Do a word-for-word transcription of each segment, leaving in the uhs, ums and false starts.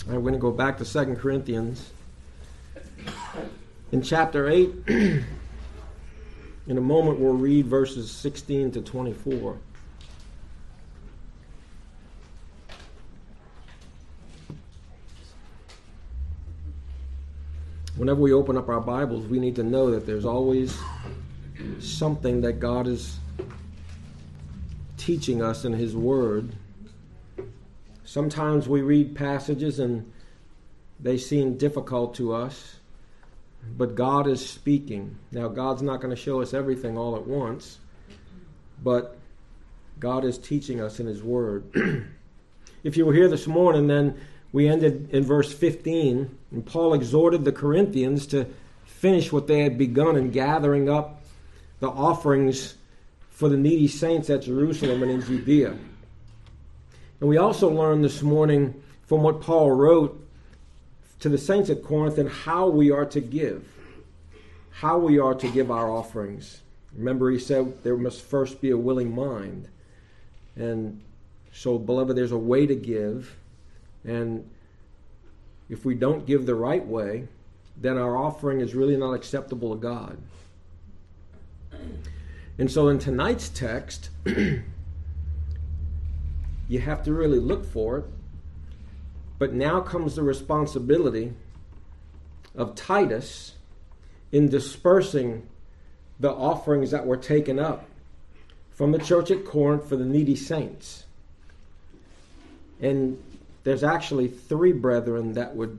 All right, we're going to go back to Second Corinthians. In chapter eight, in a moment we'll read verses sixteen to twenty-four. Whenever we open up our Bibles, we need to know that there's always something that God is teaching us in His Word. Sometimes we read passages and they seem difficult to us, but God is speaking. Now, God's not going to show us everything all at once, but God is teaching us in His Word. If you were here this morning, then we ended in verse fifteen, and Paul exhorted the Corinthians to finish what they had begun in gathering up the offerings for the needy saints at Jerusalem and in Judea. And we also learned this morning from what Paul wrote to the saints at Corinth and how we are to give. How we are to give our offerings. Remember, he said there must first be a willing mind. And so, beloved, there's a way to give. And if we don't give the right way, then our offering is really not acceptable to God. And so in tonight's text, you have to really look for it. But now comes the responsibility of Titus in dispersing the offerings that were taken up from the church at Corinth for the needy saints. And there's actually three brethren that would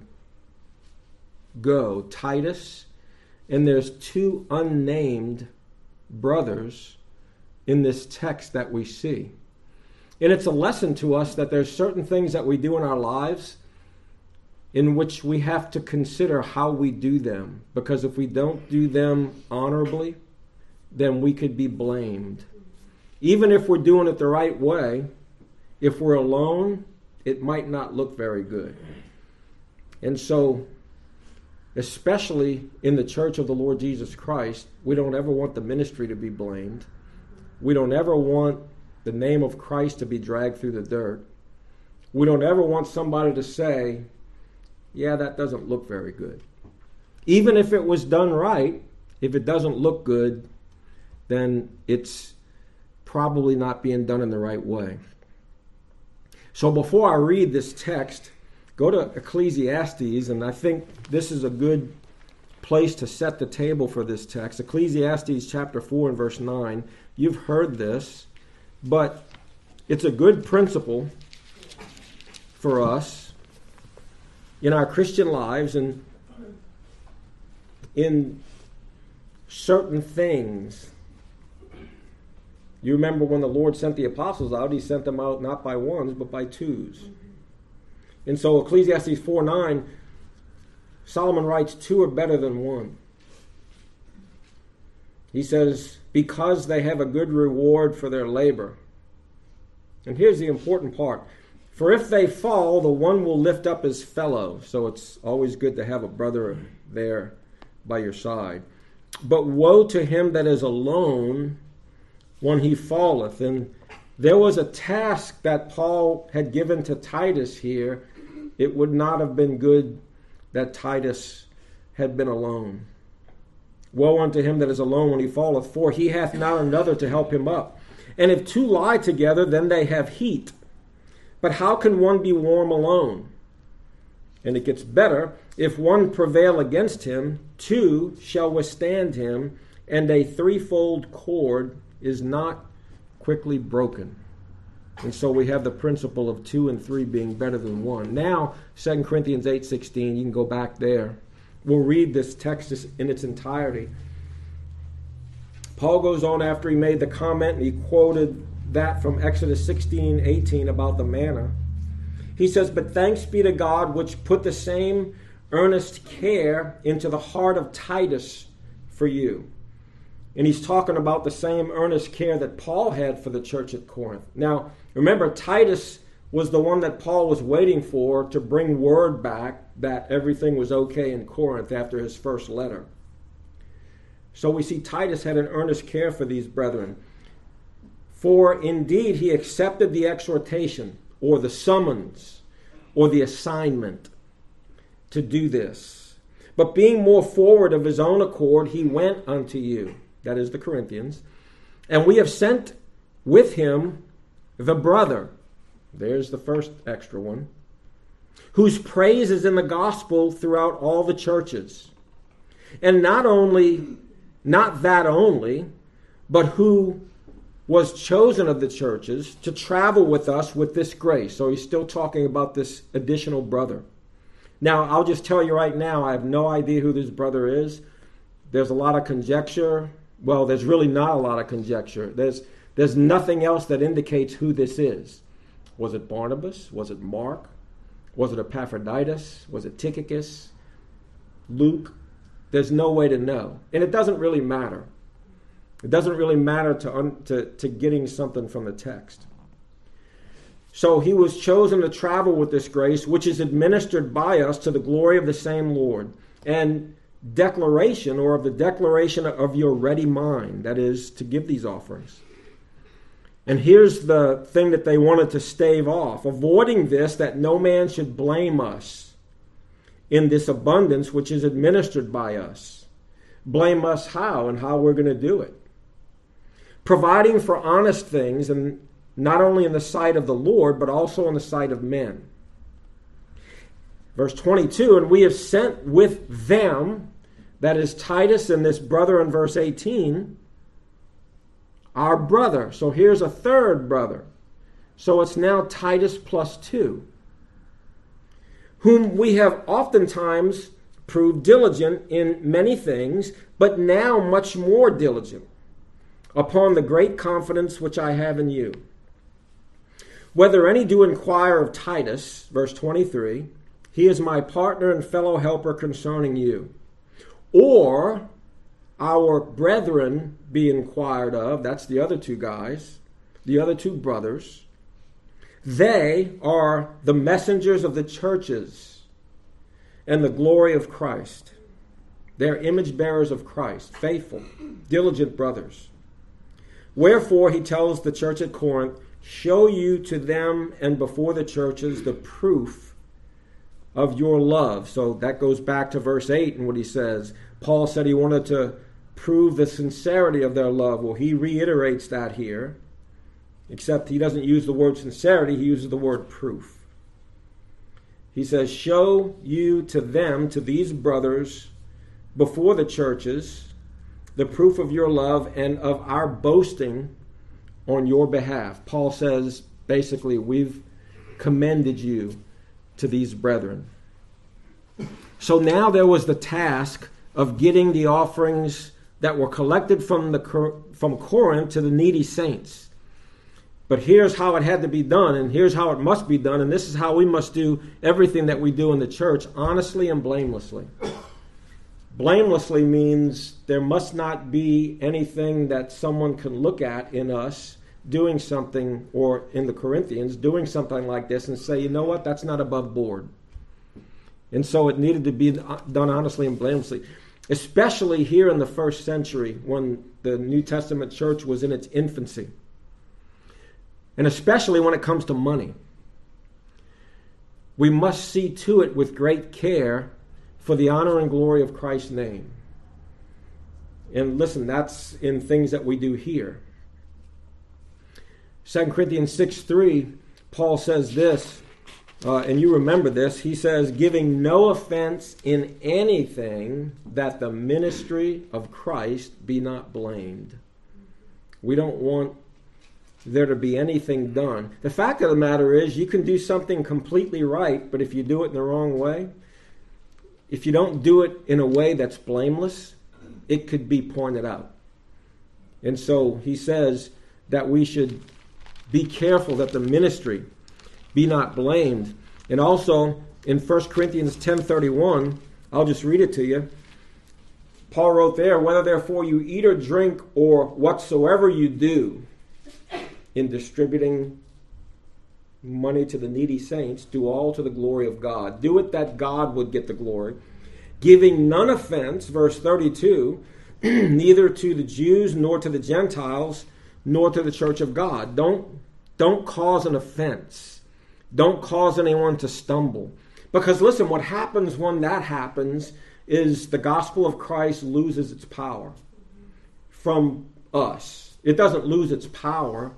go. Titus, and there's two unnamed brothers in this text that we see. And it's a lesson to us that there's certain things that we do in our lives in which we have to consider how we do them. Because if we don't do them honorably, then we could be blamed. Even if we're doing it the right way, if we're alone, it might not look very good. And so, especially in the church of the Lord Jesus Christ, we don't ever want the ministry to be blamed. We don't ever want the name of Christ to be dragged through the dirt. We don't ever want somebody to say, yeah, that doesn't look very good. Even if it was done right, if it doesn't look good, then it's probably not being done in the right way. So before I read this text, go to Ecclesiastes, and I think this is a good place to set the table for this text. Ecclesiastes chapter four and verse nine. You've heard this, but it's a good principle for us in our Christian lives and in certain things. You remember when the Lord sent the apostles out, He sent them out not by ones, but by twos. Mm-hmm. And so Ecclesiastes four nine, Solomon writes, two are better than one. He says, because they have a good reward for their labor. And here's the important part. For if they fall, the one will lift up his fellow. So it's always good to have a brother there by your side. But woe to him that is alone when he falleth. And there was a task that Paul had given to Titus here. It would not have been good that Titus had been alone. Woe unto him that is alone when he falleth, for he hath not another to help him up. And if two lie together, then they have heat. But how can one be warm alone? And it gets better. If one prevail against him, two shall withstand him, and a threefold cord is not quickly broken. And so we have the principle of two and three being better than one. Now, Second Corinthians eight sixteen, you can go back there. We'll read this text in its entirety. Paul goes on after he made the comment, and he quoted that from Exodus sixteen eighteen about the manna. He says, but thanks be to God, which put the same earnest care into the heart of Titus for you. And he's talking about the same earnest care that Paul had for the church at Corinth. Now, remember, Titus was the one that Paul was waiting for to bring word back that everything was okay in Corinth after his first letter. So we see Titus had an earnest care for these brethren. For indeed he accepted the exhortation, or the summons, or the assignment. to do this. But being more forward of his own accord, he went unto you, that is the Corinthians, and we have sent with him the brother, there's the first extra one, whose praise is in the gospel throughout all the churches. And not only, not that only, but who was chosen of the churches to travel with us with this grace. So he's still talking about this additional brother. Now, I'll just tell you right now, I have no idea who this brother is. There's a lot of conjecture. Well, there's really not a lot of conjecture. There's, there's nothing else that indicates who this is. Was it Barnabas? Was it Mark? Was it Epaphroditus? Was it Tychicus? Luke? There's no way to know. And it doesn't really matter. It doesn't really matter to, un, to, to getting something from the text. So he was chosen to travel with this grace, which is administered by us to the glory of the same Lord. And declaration, or of the declaration of your ready mind, that is, to give these offerings. And here's the thing that they wanted to stave off. Avoiding this, that no man should blame us in this abundance which is administered by us. Blame us how and how we're going to do it. Providing for honest things, and not only in the sight of the Lord, but also in the sight of men. Verse twenty-two, and we have sent with them, that is Titus and this brother in verse eighteen, our brother. So here's a third brother. So it's now Titus plus two, whom we have oftentimes proved diligent in many things, but now much more diligent, upon the great confidence which I have in you. Whether any do inquire of Titus, verse twenty-three, he is my partner and fellow helper concerning you. Or our brethren be inquired of, that's the other two guys, the other two brothers. They are the messengers of the churches and the glory of Christ. They're image bearers of Christ, faithful, diligent brothers. Wherefore, he tells the church at Corinth, show you to them and before the churches the proof of your love. So that goes back to verse eight and what he says. Paul said he wanted to prove the sincerity of their love. Well, he reiterates that here, except he doesn't use the word sincerity, he uses the word proof. He says, show you to them, to these brothers, before the churches, the proof of your love and of our boasting on your behalf. Paul says, basically, we've commended you to these brethren. So now there was the task of getting the offerings that were collected from the from Corinth to the needy saints. But here's how it had to be done, and here's how it must be done, and this is how we must do everything that we do in the church, honestly and blamelessly. Blamelessly means there must not be anything that someone can look at in us doing something, or in the Corinthians, doing something like this and say, you know what, that's not above board. And so it needed to be done honestly and blamelessly, especially here in the first century when the New Testament church was in its infancy. And especially when it comes to money. We must see to it with great care for the honor and glory of Christ's name. And listen, that's in things that we do here. Second Corinthians six three, Paul says this, uh, and you remember this. He says, giving no offense in anything, that the ministry of Christ be not blamed. We don't want there to be anything done. The fact of the matter is, you can do something completely right, but if you do it in the wrong way, if you don't do it in a way that's blameless, it could be pointed out. And so he says that we should be careful that the ministry be not blamed. And also in First Corinthians ten thirty-one, I'll just read it to you. Paul wrote there, whether therefore you eat or drink or whatsoever you do in distributing money to the needy saints, do all to the glory of God. Do it that God would get the glory. Giving none offense, verse thirty-two, neither to the Jews nor to the Gentiles, nor to the church of God. Don't, don't cause an offense. Don't cause anyone to stumble. Because listen, what happens when that happens is the gospel of Christ loses its power from us. It doesn't lose its power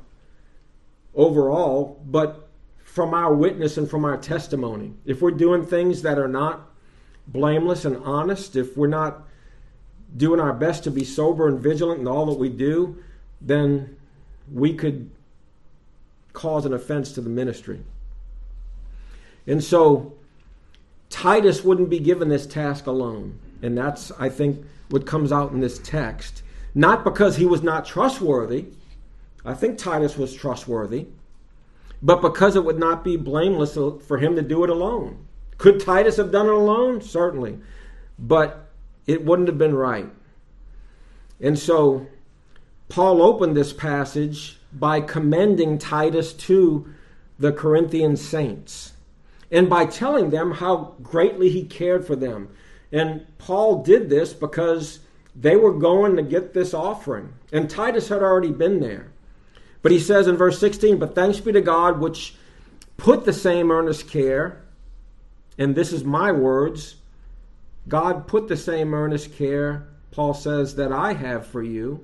overall, but from our witness and from our testimony. If we're doing things that are not blameless and honest, if we're not doing our best to be sober and vigilant in all that we do, then we could cause an offense to the ministry. And so Titus wouldn't be given this task alone. And that's, I think, what comes out in this text. Not because he was not trustworthy. I think Titus was trustworthy. But because it would not be blameless for him to do it alone. Could Titus have done it alone? Certainly. But it wouldn't have been right. And so Paul opened this passage by commending Titus to the Corinthian saints and by telling them how greatly he cared for them. And Paul did this because they were going to get this offering. And Titus had already been there. But he says in verse sixteen, "But thanks be to God, which put the same earnest care," and this is my words, God put the same earnest care, Paul says, "that I have for you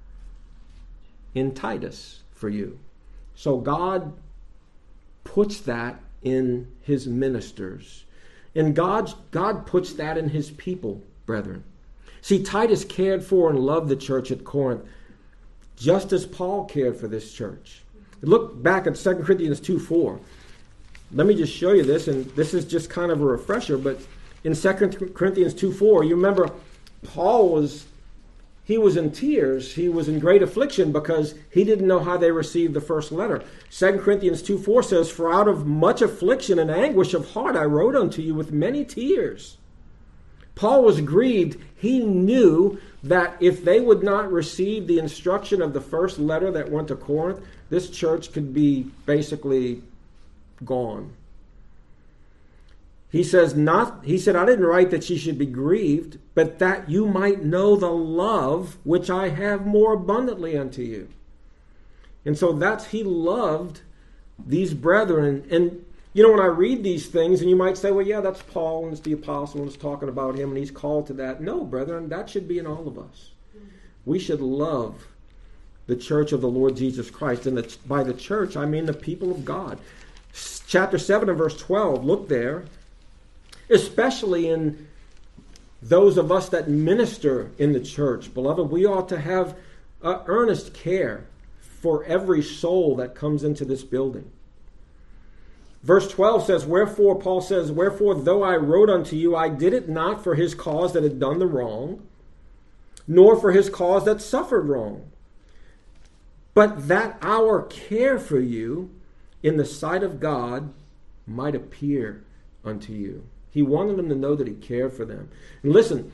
in Titus for you." So God puts that in his ministers. And God, God puts that in his people, brethren. See, Titus cared for and loved the church at Corinth, just as Paul cared for this church. Look back at Second Corinthians two four. Let me just show you this, and this is just kind of a refresher, but in Second Corinthians two four, you remember Paul was, he was in tears. He was in great affliction because he didn't know how they received the first letter. Second Corinthians two four says, "For out of much affliction and anguish of heart I wrote unto you with many tears." Paul was grieved. He knew that if they would not receive the instruction of the first letter that went to Corinth, this church could be basically gone. He says, not, he said, "I didn't write that ye should be grieved, but that you might know the love which I have more abundantly unto you." And so that's, he loved these brethren. And, you know, when I read these things, and you might say, well, yeah, that's Paul, and it's the apostle, and it's talking about him, and he's called to that. No, brethren, that should be in all of us. We should love the church of the Lord Jesus Christ. And the, by the church, I mean the people of God. Chapter seven and verse twelve, look there. Especially in those of us that minister in the church, beloved, we ought to have uh, earnest care for every soul that comes into this building. Verse twelve says, "Wherefore," Paul says, "Wherefore, though I wrote unto you, I did it not for his cause that had done the wrong, nor for his cause that suffered wrong, but that our care for you in the sight of God might appear unto you." He wanted them to know that he cared for them. And listen,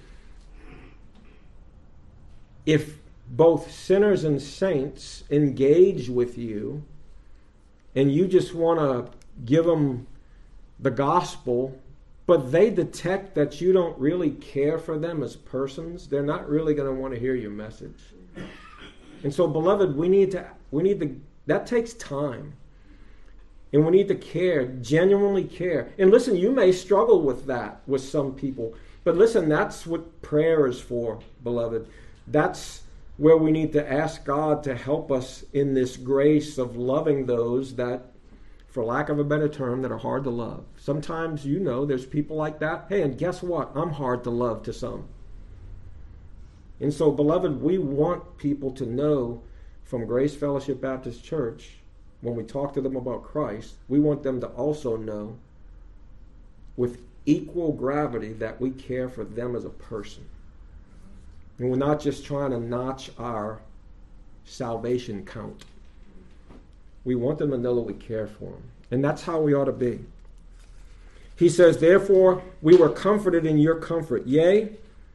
if both sinners and saints engage with you and you just want to give them the gospel, but they detect that you don't really care for them as persons, they're not really going to want to hear your message. And so, beloved, we need to, we need to, that takes time. And we need to care, genuinely care. And listen, you may struggle with that with some people. But listen, that's what prayer is for, beloved. That's where we need to ask God to help us in this grace of loving those that, for lack of a better term, that are hard to love. Sometimes, you know, there's people like that. Hey, and guess what? I'm hard to love to some. And so, beloved, we want people to know from Grace Fellowship Baptist Church, when we talk to them about Christ, we want them to also know with equal gravity that we care for them as a person. And we're not just trying to notch our salvation count. We want them to know that we care for them. And that's how we ought to be. He says, "Therefore we were comforted in your comfort. Yea,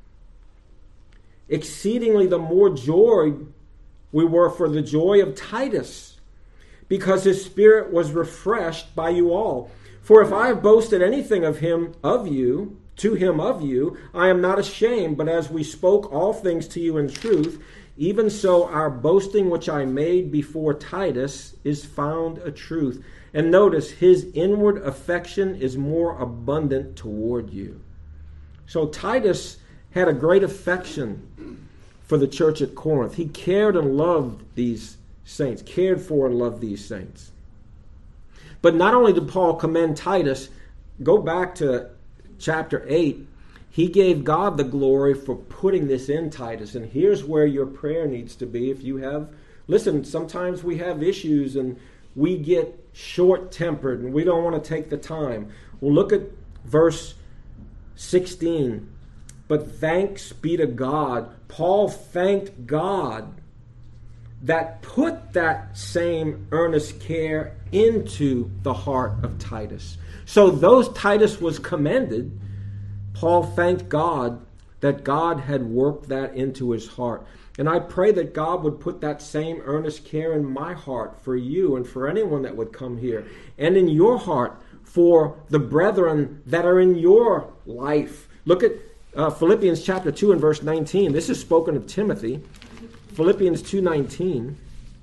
exceedingly the more joy we were for the joy of Titus, because his spirit was refreshed by you all. For if I have boasted anything of him, of you, to him of you, I am not ashamed, but as we spoke all things to you in truth, even so our boasting which I made before Titus is found a truth. And notice, his inward affection is more abundant toward you. So Titus had a great affection for the church at Corinth. He cared and loved these saints, cared for and loved these saints. But not only did Paul commend Titus, go back to chapter eight, he gave God the glory for putting this in Titus. And here's where your prayer needs to be. If you have, listen, sometimes we have issues and we get short-tempered and we don't want to take the time. Well, look at verse sixteen. But thanks be to God. Paul thanked God that put that same earnest care into the heart of Titus. So though Titus was commended, Paul thanked God that God had worked that into his heart. And I pray that God would put that same earnest care in my heart for you and for anyone that would come here, and in your heart for the brethren that are in your life. Look at uh, Philippians chapter two and verse nineteen. This is spoken of Timothy. Philippians two nineteen.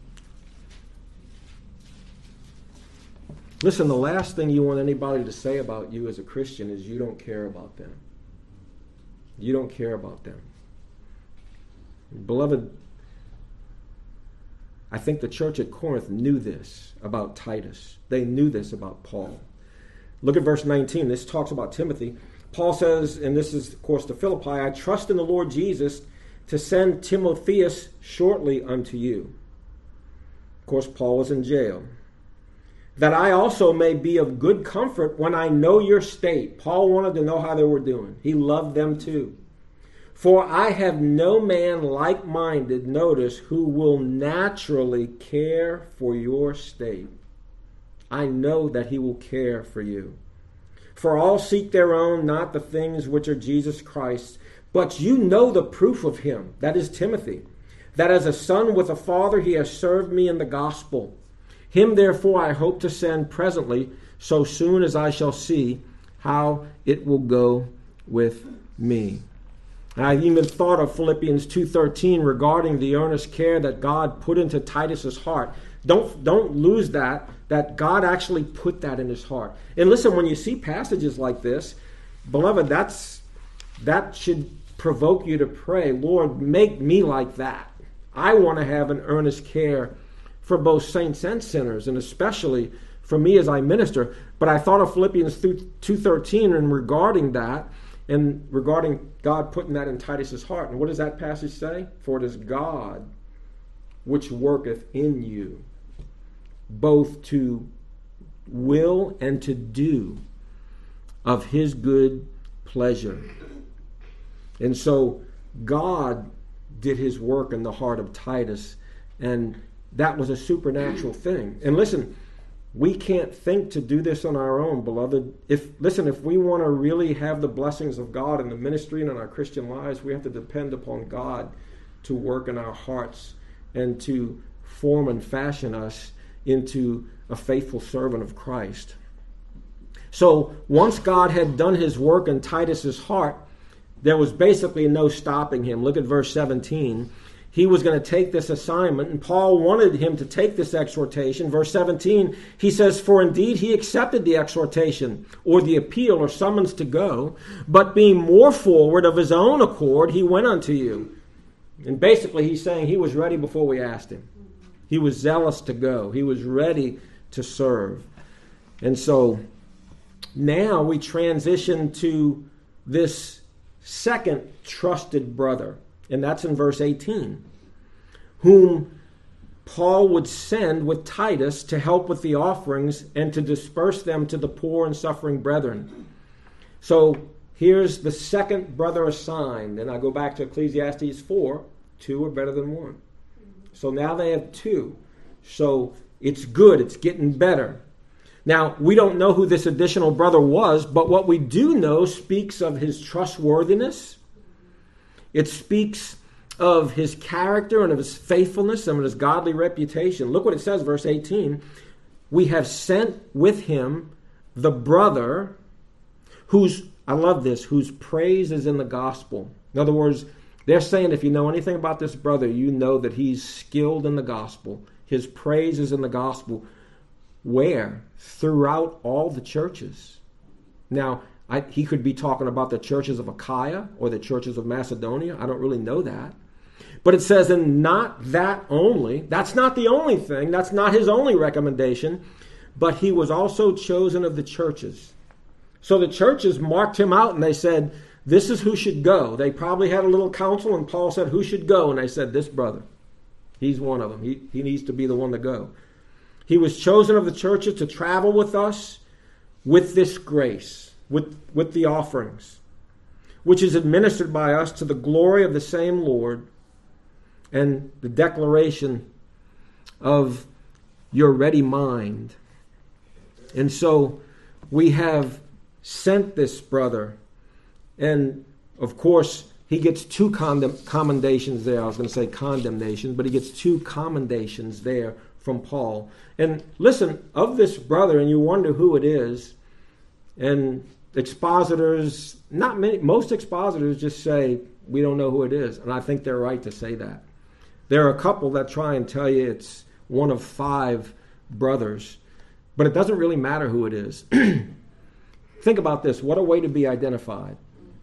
Listen, the last thing you want anybody to say about you as a Christian is you don't care about them. You don't care about them. Beloved, I think the church at Corinth knew this about Titus. They knew this about Paul. Look at verse nineteen. This talks about Timothy. Paul says, and this is, of course, to Philippi, I trust in the Lord Jesus to send Timotheus shortly unto you. Of course, Paul was in jail. That I also may be of good comfort when I know your state. Paul wanted to know how they were doing. He loved them too. For I have no man like-minded, notice, who will naturally care for your state. I know that he will care for you. For all seek their own, not the things which are Jesus Christ. But you know the proof of him, that is Timothy, that as a son with a father he has served me in the gospel. Him therefore I hope to send presently, so soon as I shall see how it will go with me. And I even thought of Philippians two thirteen regarding the earnest care that God put into Titus's heart. Don't, don't lose that, that God actually put that in his heart. And listen, when you see passages like this, beloved, that's that should provoke you to pray, Lord, make me like that. I want to have an earnest care for both saints and sinners, and especially for me as I minister. But I thought of Philippians two thirteen and regarding that, and regarding God putting that in Titus's heart. And what does that passage say? For it is God which worketh in you, both to will and to do of his good pleasure. And so God did his work in the heart of Titus, and that was a supernatural thing. And listen, we can't think to do this on our own, beloved. If listen, if we want to really have the blessings of God in the ministry and in our Christian lives, we have to depend upon God to work in our hearts and to form and fashion us into a faithful servant of Christ. So once God had done his work in Titus's heart, there was basically no stopping him. Look at verse seventeen. He was going to take this assignment, and Paul wanted him to take this exhortation. Verse seventeen, he says, for indeed he accepted the exhortation, or the appeal, or summons to go, but being more forward of his own accord, he went unto you. And basically he's saying he was ready before we asked him. He was zealous to go. He was ready to serve. And so now we transition to this second trusted brother. And that's in verse eighteen, whom Paul would send with Titus to help with the offerings and to disperse them to the poor and suffering brethren. So here's the second brother assigned. And I go back to Ecclesiastes four, two are better than one. So now they have two. So it's good, it's getting better. Now, we don't know who this additional brother was, but what we do know speaks of his trustworthiness. It speaks of his character and of his faithfulness and of his godly reputation. Look what it says, verse eighteen. We have sent with him the brother whose I love this, whose praise is in the gospel. In other words, they're saying if you know anything about this brother, you know that he's skilled in the gospel. His praise is in the gospel. Where? Throughout all the churches. Now, I, he could be talking about the churches of Achaia or the churches of Macedonia. I don't really know that. But it says, and not that only. That's not the only thing. That's not his only recommendation. But he was also chosen of the churches. So the churches marked him out and they said, this is who should go. They probably had a little council and Paul said, who should go? And they said, this brother. He's one of them. He, he needs to be the one to go. He was chosen of the churches to travel with us with this grace, with, with the offerings, which is administered by us to the glory of the same Lord, and the declaration of your ready mind. And so we have sent this brother, and of course he gets two condemn- commendations there. I was going to say condemnation, but he gets two commendations there from Paul. And listen, of this brother, and you wonder who it is, and expositors, not many, most expositors just say, we don't know who it is. And I think they're right to say that. There are a couple that try and tell you it's one of five brothers, but it doesn't really matter who it is. Think about this. What a way to be identified.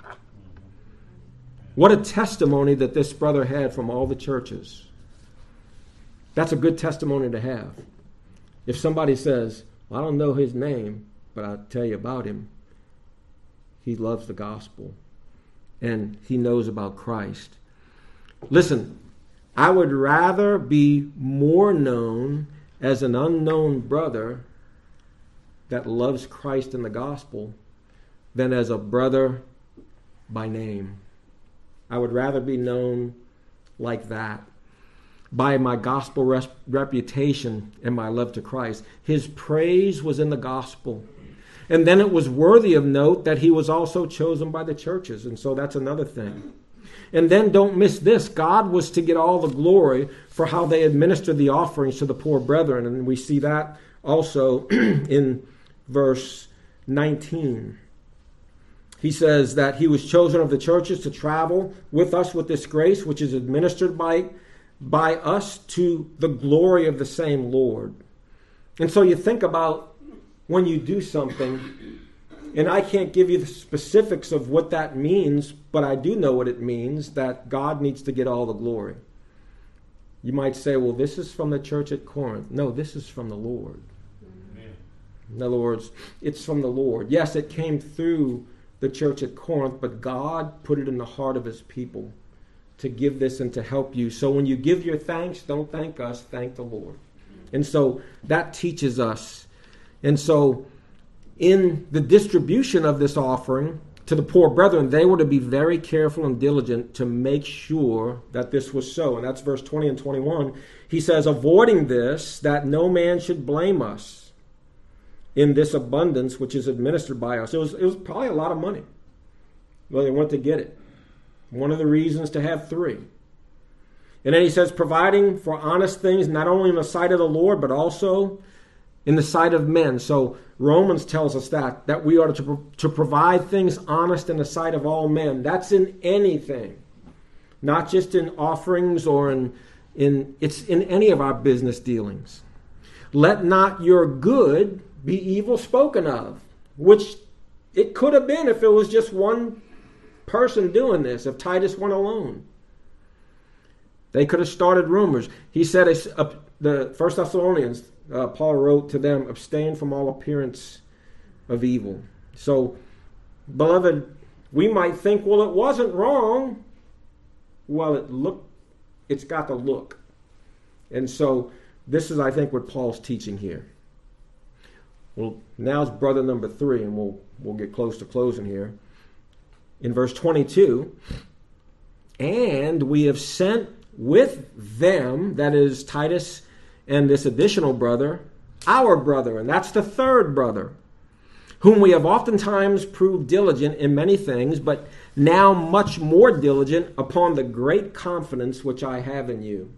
What a testimony that this brother had from all the churches. That's a good testimony to have. If somebody says, well, I don't know his name, but I'll tell you about him. He loves the gospel, and he knows about Christ. Listen, I would rather be more known as an unknown brother that loves Christ and the gospel than as a brother by name. I would rather be known like that, by my gospel res- reputation and my love to Christ. His praise was in the gospel. And then it was worthy of note that he was also chosen by the churches. And so that's another thing. And then don't miss this. God was to get all the glory for how they administered the offerings to the poor brethren. And we see that also in verse nineteen. He says that he was chosen of the churches to travel with us with this grace, which is administered by, by us to the glory of the same Lord. And so you think about when you do something, and I can't give you the specifics of what that means, but I do know what it means, that God needs to get all the glory. You might say, well, this is from the church at Corinth. No, this is from the Lord. Amen. In other words, it's from the Lord. Yes, it came through the church at Corinth, but God put it in the heart of his people to give this and to help you. So when you give your thanks, don't thank us, thank the Lord. And so that teaches us. And so in the distribution of this offering to the poor brethren, they were to be very careful and diligent to make sure that this was so. And that's verse twenty and twenty-one. He says, avoiding this, that no man should blame us in this abundance which is administered by us. It was, it was probably a lot of money. Well, they went to get it. One of the reasons to have three. And then he says, providing for honest things, not only in the sight of the Lord, but also in the sight of men. So Romans tells us that, that we are to, to provide things honest in the sight of all men. That's in anything. Not just in offerings or in, in it's in any of our business dealings. Let not your good be evil spoken of, which it could have been if it was just one person doing this, if Titus went alone. They could have started rumors. He said, uh, the First Thessalonians, uh, Paul wrote to them, abstain from all appearance of evil. So, beloved, we might think, well, it wasn't wrong. Well, it looked, it's got the look. And so, this is, I think, what Paul's teaching here. Well, now's brother number three, and we'll we'll get close to closing here. In verse twenty-two, and we have sent with them, that is Titus and this additional brother, our brother, and that's the third brother, whom we have oftentimes proved diligent in many things, but now much more diligent upon the great confidence which I have in you.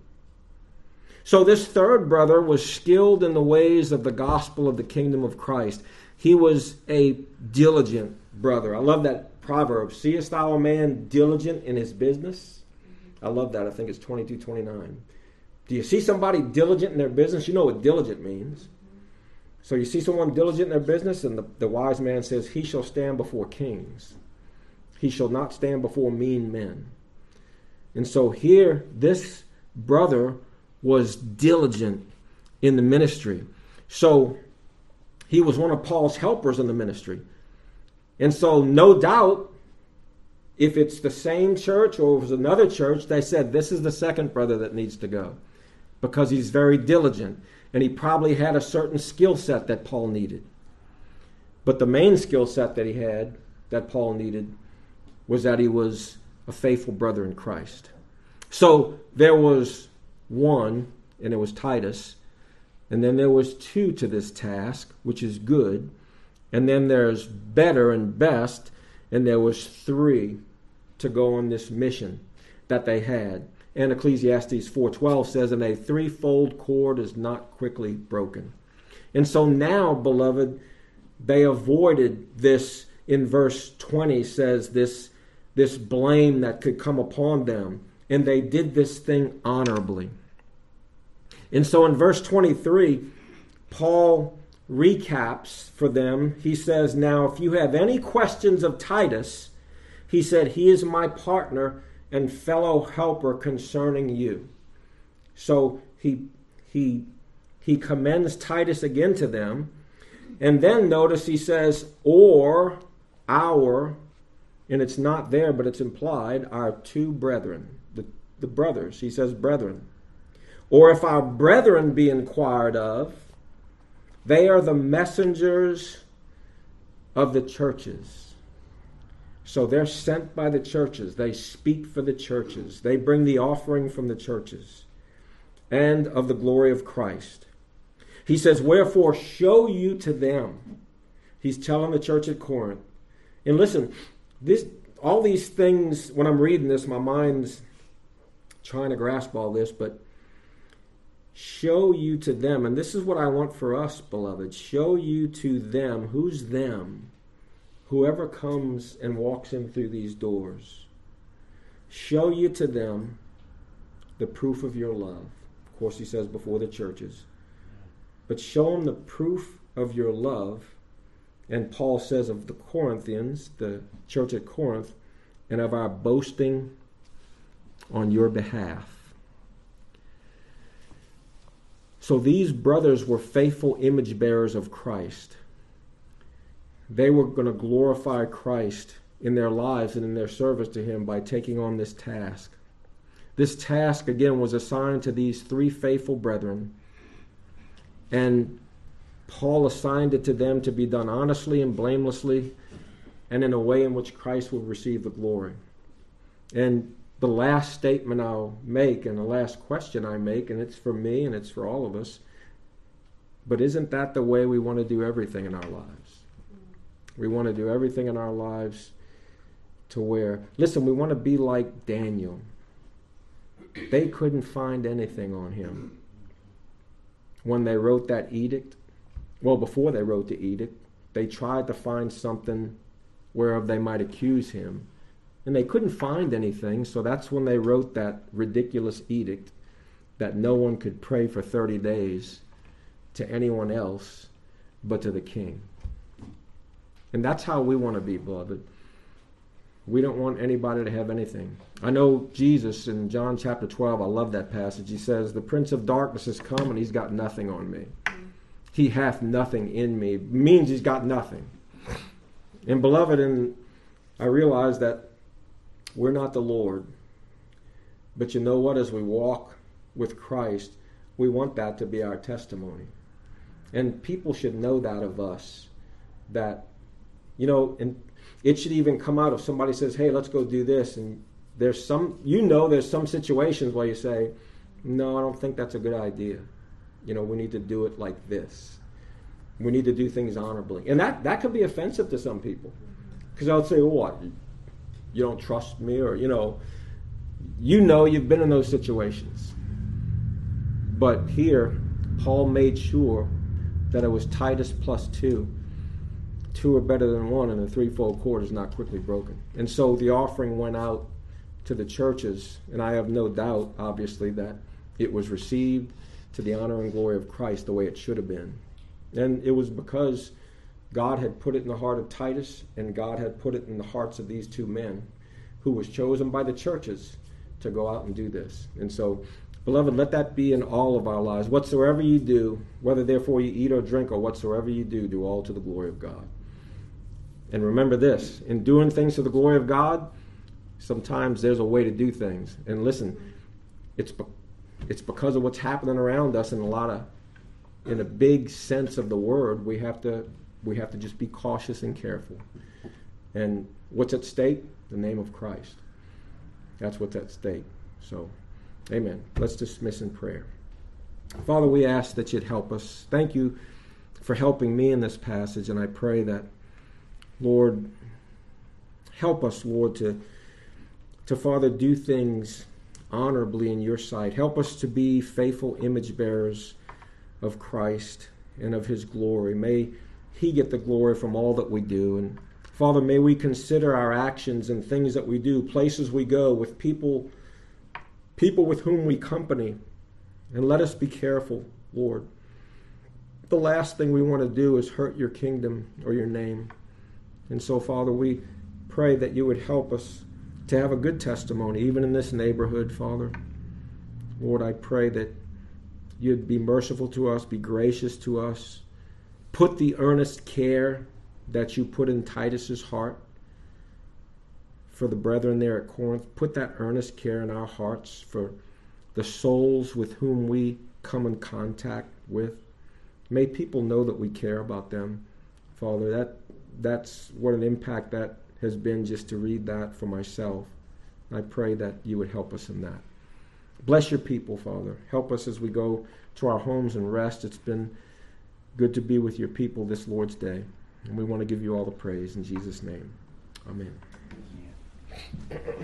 So this third brother was skilled in the ways of the gospel of the kingdom of Christ. He was a diligent brother. I love that proverb. Seest thou a man diligent in his business? I love that. I think it's twenty-two twenty-nine. Do you see somebody diligent in their business? You know what diligent means. So you see someone diligent in their business, and the, the wise man says, he shall stand before kings. He shall not stand before mean men. And so here, this brother was diligent in the ministry. So he was one of Paul's helpers in the ministry. And so no doubt, if it's the same church or if it was another church, they said, this is the second brother that needs to go because he's very diligent. And he probably had a certain skill set that Paul needed. But the main skill set that he had, that Paul needed, was that he was a faithful brother in Christ. So there was one, and it was Titus. And then there was two to this task, which is good. And then there's better and best. And there was three to go on this mission that they had. And Ecclesiastes four twelve says, and a threefold cord is not quickly broken. And so now, beloved, they avoided this, in verse twenty says, this, this blame that could come upon them. And they did this thing honorably. And so in verse twenty-three, Paul recaps for them. He says, now if you have any questions of Titus, he said, he is my partner and fellow helper concerning you. So he he he commends Titus again to them. And then notice he says, or our, and it's not there, but it's implied, our two brethren, the, the brothers. He says brethren. Or if our brethren be inquired of, they are the messengers of the churches. So they're sent by the churches. They speak for the churches. They bring the offering from the churches and of the glory of Christ. He says, wherefore show you to them. He's telling the church at Corinth. And listen, this, all these things, when I'm reading this, my mind's trying to grasp all this, but show you to them. And this is what I want for us, beloved. Show you to them. Who's them? Whoever comes and walks in through these doors. Show you to them the proof of your love. Of course, he says before the churches. But show them the proof of your love. And Paul says of the Corinthians, the church at Corinth, and of our boasting on your behalf. So these brothers were faithful image bearers of Christ. They were going to glorify Christ in their lives and in their service to him by taking on this task. This task, again, was assigned to these three faithful brethren. And Paul assigned it to them to be done honestly and blamelessly and in a way in which Christ would receive the glory. And the last statement I'll make and the last question I make, and it's for me and it's for all of us, but isn't that the way we want to do everything in our lives? We want to do everything in our lives to where, listen, we want to be like Daniel. They couldn't find anything on him. When they wrote that edict, well, before they wrote the edict, they tried to find something whereof they might accuse him. And they couldn't find anything, so that's when they wrote that ridiculous edict that no one could pray for thirty days to anyone else but to the king. And that's how we want to be, beloved. We don't want anybody to have anything. I know Jesus in John chapter twelve, I love that passage. He says, the prince of darkness has come and he's got nothing on me. He hath nothing in me. Means he's got nothing. And beloved, and I realize that we're not the Lord. But you know what? As we walk with Christ, we want that to be our testimony. And people should know that of us. That, you know, and it should even come out if somebody says, hey, let's go do this. And there's some, you know, there's some situations where you say, no, I don't think that's a good idea. You know, we need to do it like this. We need to do things honorably. And that, that could be offensive to some people. Because I would say, well, what? You don't trust me? Or, you know, you know you've been in those situations. But here, Paul made sure that it was Titus plus two two are better than one, and the threefold cord is not quickly broken. And so the offering went out to the churches, and I have no doubt, obviously, that it was received to the honor and glory of Christ the way it should have been. And it was because God had put it in the heart of Titus, and God had put it in the hearts of these two men, who was chosen by the churches to go out and do this. And so, beloved, let that be in all of our lives. Whatsoever you do, whether therefore you eat or drink or whatsoever you do, do all to the glory of God. And remember this, in doing things to the glory of God, sometimes there's a way to do things. And listen, it's be- it's because of what's happening around us in a lot of, in a big sense of the word, we have to we have to just be cautious and careful. And what's at stake? The name of Christ. That's what's at stake. So, amen. Let's dismiss in prayer. Father, we ask that you'd help us. Thank you for helping me in this passage, and I pray that, Lord, help us, Lord, to, to Father, do things honorably in your sight. Help us to be faithful image bearers of Christ and of his glory. May he get the glory from all that we do. And Father, may we consider our actions and things that we do, places we go, with people, people with whom we company. And let us be careful, Lord. The last thing we want to do is hurt your kingdom or your name. And so, Father, we pray that you would help us to have a good testimony, even in this neighborhood, Father. Lord, I pray that you'd be merciful to us, be gracious to us. Put the earnest care that you put in Titus's heart for the brethren there at Corinth. Put that earnest care in our hearts for the souls with whom we come in contact with. May people know that we care about them, Father. That that's what an impact that has been just to read that for myself. I pray that you would help us in that. Bless your people, Father. Help us as we go to our homes and rest. It's been good to be with your people this Lord's Day. And we want to give you all the praise in Jesus' name. Amen.